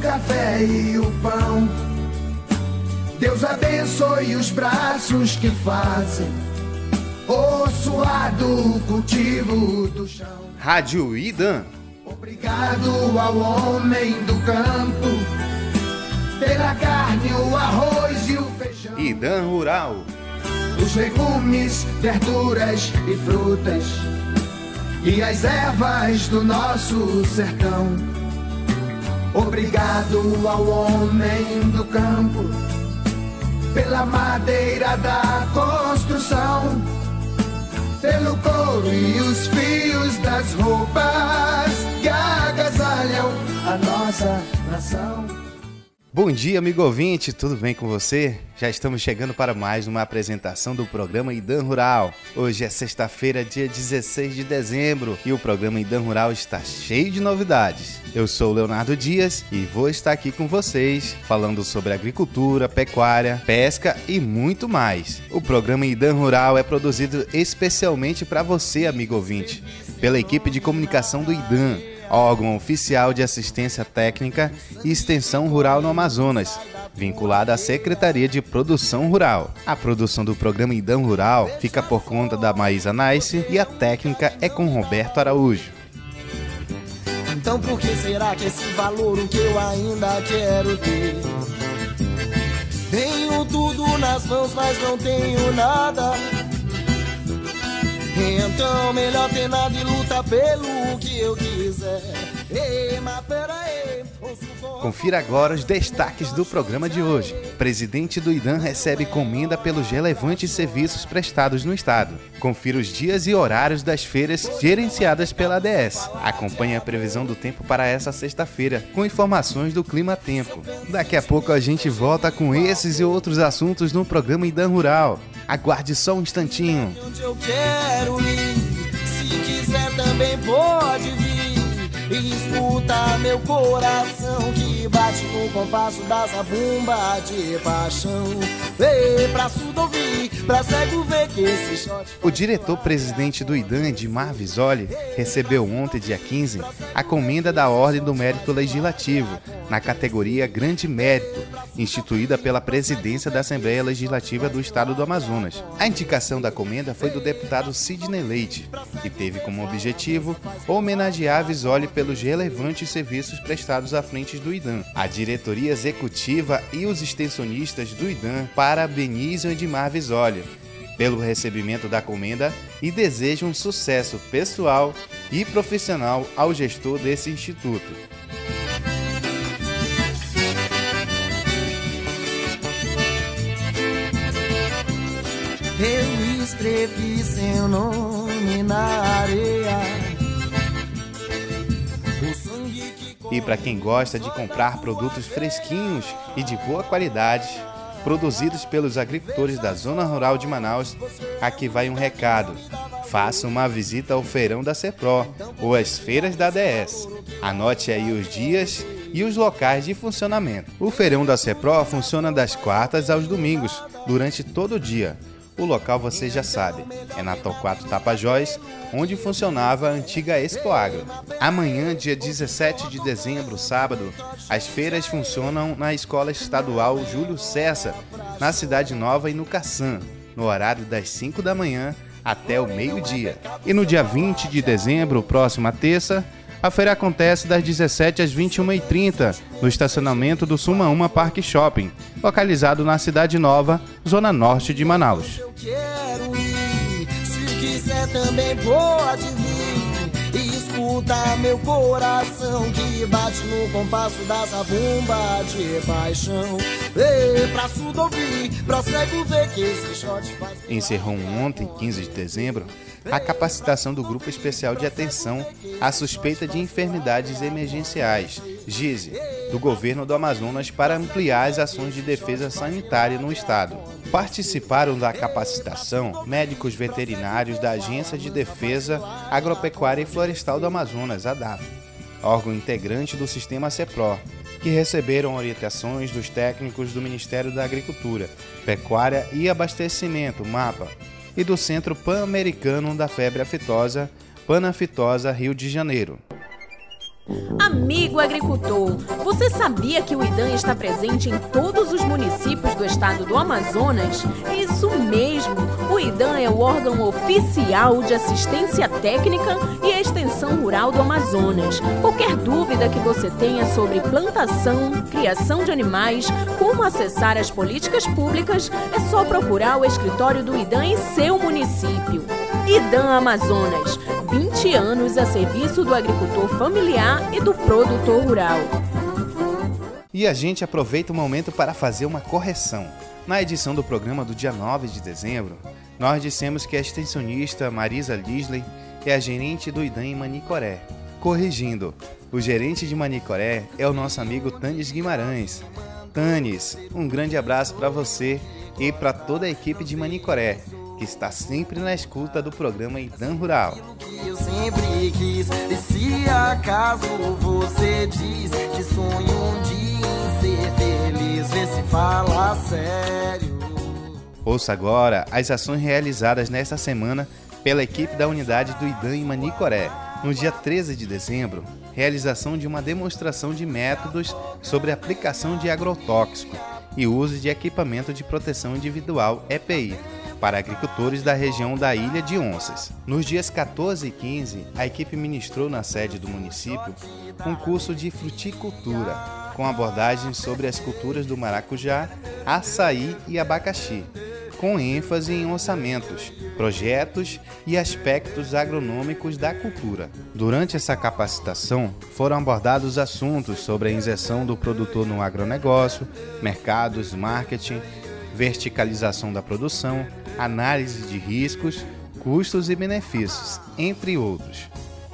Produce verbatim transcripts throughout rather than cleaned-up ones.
café e o pão. Deus abençoe os braços que fazem o suado cultivo do chão. Rádio Idam. Obrigado ao homem do campo pela carne, o arroz e o feijão. Idam Rural. Os legumes, verduras e frutas e as ervas do nosso sertão. Obrigado ao homem do campo pela madeira da construção, pelo couro e os fios das roupas que agasalham a nossa nação. Bom dia, amigo ouvinte, tudo bem com você? Já estamos chegando para mais uma apresentação do programa Idam Rural. Hoje é sexta-feira, dia dezesseis de dezembro, e o programa Idam Rural está cheio de novidades. Eu sou o Leonardo Dias e vou estar aqui com vocês falando sobre agricultura, pecuária, pesca e muito mais. O programa Idam Rural é produzido especialmente para você, amigo ouvinte, pela equipe de comunicação do Idam, órgão oficial de assistência técnica e extensão rural no Amazonas, vinculada à Secretaria de Produção Rural. A produção do programa Idam Rural fica por conta da Maísa Nice e a técnica é com Roberto Araújo. Então por que será que esse valor o que eu ainda quero ter? Tenho tudo nas mãos, mas não tenho nada. Então melhor ter nada e lutar pelo que eu quiser. Ei, mas peraí, confira agora os destaques do programa de hoje. Presidente do Idam recebe comenda pelos relevantes serviços prestados no estado. Confira os dias e horários das feiras gerenciadas pela A D S. Acompanhe a previsão do tempo para essa sexta-feira, com informações do Clima Tempo. Daqui a pouco a gente volta com esses e outros assuntos no programa Idam Rural. Aguarde só um instantinho. Onde eu quero ir, se quiser também pode vir. E escuta meu coração que bate no compasso da zabumba de paixão. Ei, pra surdo ouvir, pra cego ver que esse shot... O diretor-presidente do Idam, Edmar Visoli, recebeu ontem, dia quinze, a comenda da Ordem do Mérito Legislativo, na categoria Grande Mérito, instituída pela presidência da Assembleia Legislativa do Estado do Amazonas. A indicação da comenda foi do deputado Sidney Leite e teve como objetivo homenagear Visoli pelos relevantes serviços prestados à frente do Idam. A diretoria executiva e os extensionistas do Idam parabenizam Edmar Visoli pelo recebimento da comenda e desejam sucesso pessoal e profissional ao gestor desse instituto. Eu escrevi seu nome na areia. E para quem gosta de comprar produtos fresquinhos e de boa qualidade, produzidos pelos agricultores da Zona Rural de Manaus, aqui vai um recado. Faça uma visita ao Feirão da Cepro ou às feiras da A D S. Anote aí os dias e os locais de funcionamento. O Feirão da Cepro funciona das quartas aos domingos, durante todo o dia. O local você já sabe, é na Torquato Tapajós, onde funcionava a antiga Expo Agro. Amanhã, dia dezessete de dezembro, sábado, as feiras funcionam na Escola Estadual Júlio César, na Cidade Nova e no Caçã, no horário das cinco da manhã até o meio-dia. E no dia vinte de dezembro, próxima terça, a feira acontece das dezessete às vinte e uma e trinta, no estacionamento do Sumaúma Parque Shopping, localizado na Cidade Nova, zona norte de Manaus. Eu quero ir, se quiser também pode vir. E escuta meu coração que bate no compasso da zabumba de paixão. Ei, pra surdo ouvir, pra cego ver que esse shot faz... Encerrou ontem, quinze de dezembro, a capacitação do Grupo Especial de Atenção à Suspeita de Enfermidades Emergenciais, GISE, do Governo do Amazonas para ampliar as ações de defesa sanitária no estado. Participaram da capacitação médicos veterinários da Agência de Defesa Agropecuária e Florestal do Amazonas, A D A F, órgão integrante do Sistema CEPRO, que receberam orientações dos técnicos do Ministério da Agricultura, Pecuária e Abastecimento, MAPA, e do Centro Pan-Americano da Febre Aftosa, Panaftosa, Rio de Janeiro. Amigo agricultor, você sabia que o IDAM está presente em todos os municípios do estado do Amazonas? Isso mesmo! O IDAM é o órgão oficial de assistência técnica e extensão rural do Amazonas. Qualquer dúvida que você tenha sobre plantação, criação de animais, como acessar as políticas públicas, é só procurar o escritório do IDAM em seu município. IDAM Amazonas, vinte anos a serviço do agricultor familiar e do produtor rural. E a gente aproveita o momento para fazer uma correção. Na edição do programa do dia nove de dezembro, nós dissemos que a extensionista Marisa Lisley é a gerente do IDAM em Manicoré. Corrigindo, o gerente de Manicoré é o nosso amigo Tânis Guimarães. Tânis, um grande abraço para você e para toda a equipe de Manicoré, que está sempre na escuta do programa IDAM Rural. Eu sempre quis, e se acaso você diz que sonho um dia em ser feliz, vê se fala sério. Ouça agora as ações realizadas nesta semana pela equipe da unidade do IDAM em Manicoré. No dia treze de dezembro, realização de uma demonstração de métodos sobre aplicação de agrotóxico e uso de equipamento de proteção individual E P I para agricultores da região da Ilha de Onças. Nos dias quatorze e quinze, a equipe ministrou na sede do município um curso de fruticultura, com abordagens sobre as culturas do maracujá, açaí e abacaxi, com ênfase em orçamentos, projetos e aspectos agronômicos da cultura. Durante essa capacitação, foram abordados assuntos sobre a inserção do produtor no agronegócio, mercados, marketing, verticalização da produção, análise de riscos, custos e benefícios, entre outros.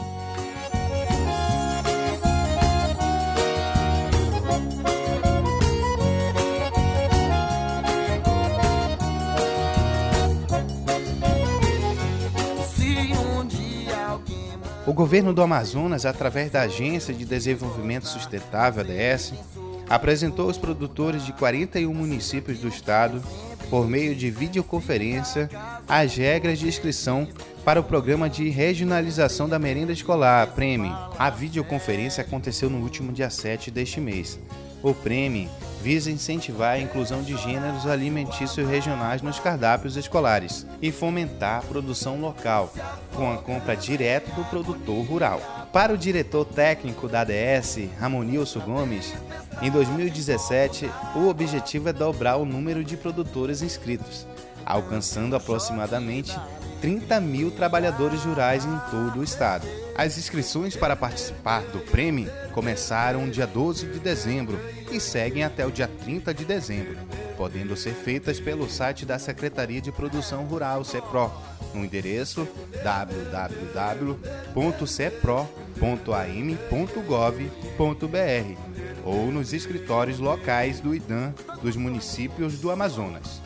O governo do Amazonas, através da Agência de Desenvolvimento Sustentável, A D S, apresentou aos produtores de quarenta e um municípios do estado, por meio de videoconferência, as regras de inscrição para o Programa de Regionalização da Merenda Escolar, PREME. A videoconferência aconteceu no último dia sete deste mês. O PREME visa incentivar a inclusão de gêneros alimentícios regionais nos cardápios escolares e fomentar a produção local, com a compra direta do produtor rural. Para o diretor técnico da A D S, Ramonilson Gomes, em dois mil e dezessete, o objetivo é dobrar o número de produtores inscritos, alcançando aproximadamente trinta mil trabalhadores rurais em todo o estado. As inscrições para participar do PREME começaram no dia doze de dezembro e seguem até o dia trinta de dezembro, podendo ser feitas pelo site da Secretaria de Produção Rural, SEPRO, no endereço w w w ponto cepro ponto a m ponto gov ponto b r ou nos escritórios locais do IDAM dos municípios do Amazonas.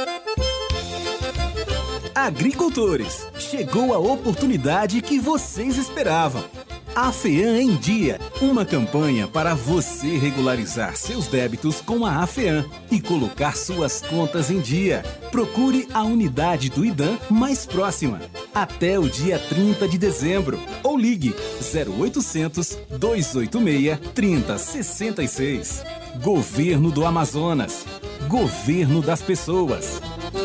Agricultores, chegou a oportunidade que vocês esperavam. A FEAM em Dia, uma campanha para você regularizar seus débitos com a AFEAM e colocar suas contas em dia. Procure a unidade do IDAM mais próxima, até o dia trinta de dezembro, ou ligue zero oitocentos, dois oito seis, três zero seis seis. Governo do Amazonas. Governo das pessoas.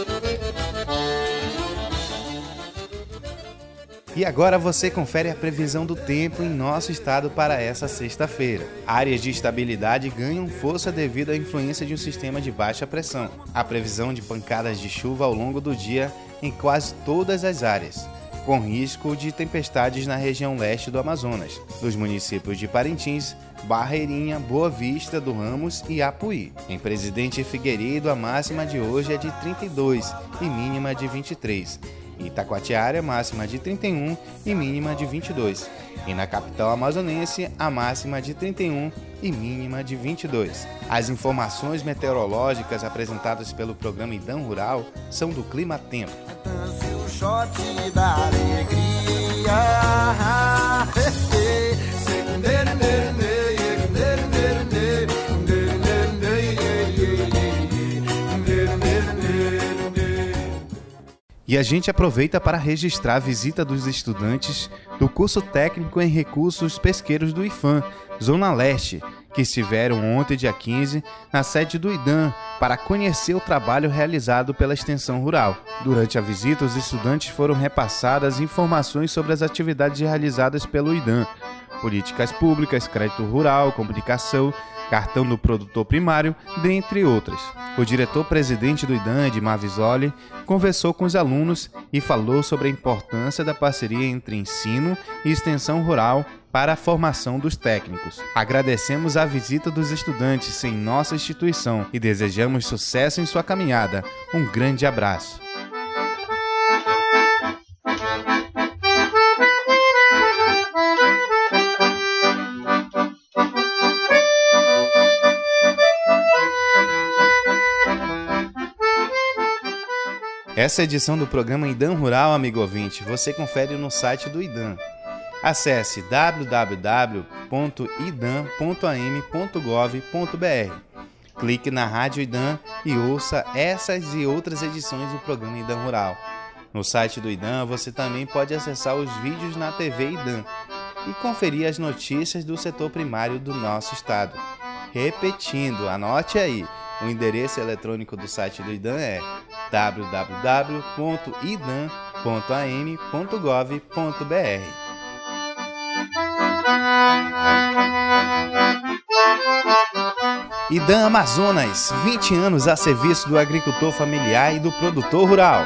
E agora você confere a previsão do tempo em nosso estado para essa sexta-feira. Áreas de estabilidade ganham força devido à influência de um sistema de baixa pressão. A previsão de pancadas de chuva ao longo do dia em quase todas as áreas, com risco de tempestades na região leste do Amazonas, nos municípios de Parintins, Barreirinha, Boa Vista do Ramos e Apuí. Em Presidente Figueiredo, a máxima de hoje é de trinta e dois e mínima de vinte e três. Em Itacoatiara, máxima de trinta e um e mínima de vinte e dois. E na capital amazonense, a máxima de trinta e um e mínima de vinte e dois. As informações meteorológicas apresentadas pelo programa IDAM Rural são do Clima Tempo. O shot da alegria. E a gente aproveita para registrar a visita dos estudantes do curso técnico em recursos pesqueiros do IFAM, Zona Leste, que estiveram ontem, dia quinze, na sede do IDAM, para conhecer o trabalho realizado pela extensão rural. Durante a visita, os estudantes foram repassadas informações sobre as atividades realizadas pelo IDAM, políticas públicas, crédito rural, comunicação, cartão do produtor primário, dentre outras. O diretor-presidente do IDAM, Edmar Visoli, conversou com os alunos e falou sobre a importância da parceria entre ensino e extensão rural para a formação dos técnicos. Agradecemos a visita dos estudantes em nossa instituição e desejamos sucesso em sua caminhada. Um grande abraço. Essa edição do programa IDAM Rural, amigo ouvinte, você confere no site do IDAM. Acesse w w w ponto idam ponto a m ponto gov ponto b r. Clique na Rádio IDAM e ouça essas e outras edições do programa IDAM Rural. No site do IDAM você também pode acessar os vídeos na T V IDAM e conferir as notícias do setor primário do nosso estado. Repetindo, anote aí, o endereço eletrônico do site do IDAM é w w w ponto idam ponto a m ponto gov ponto b r. IDAM Amazonas, vinte anos a serviço do agricultor familiar e do produtor rural.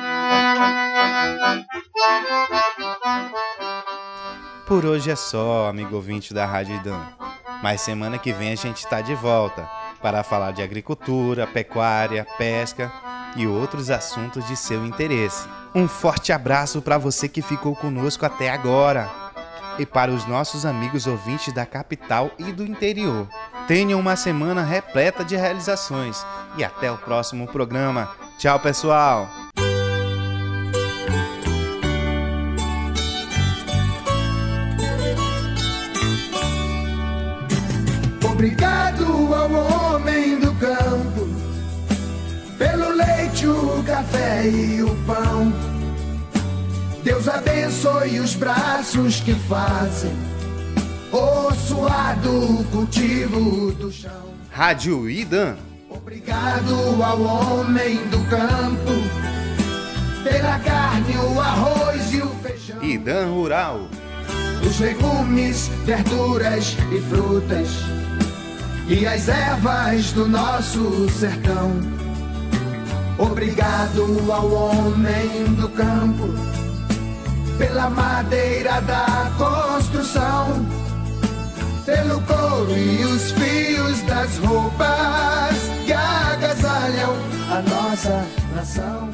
Por hoje é só, amigo ouvinte da Rádio IDAM. Mas semana que vem a gente está de volta para falar de agricultura, pecuária, pesca e outros assuntos de seu interesse. Um forte abraço para você que ficou conosco até agora e para os nossos amigos ouvintes da capital e do interior. Tenham uma semana repleta de realizações e até o próximo programa. Tchau, pessoal! Obrigado ao homem do campo pelo leite, o café e o pão. Deus abençoe os braços que fazem o suado cultivo do chão. Rádio IDAM. Obrigado ao homem do campo pela carne, o arroz e o feijão. IDAM Rural. Os legumes, verduras e frutas e as ervas do nosso sertão. Obrigado ao homem do campo pela madeira da construção, pelo couro e os fios das roupas que agasalham a nossa nação.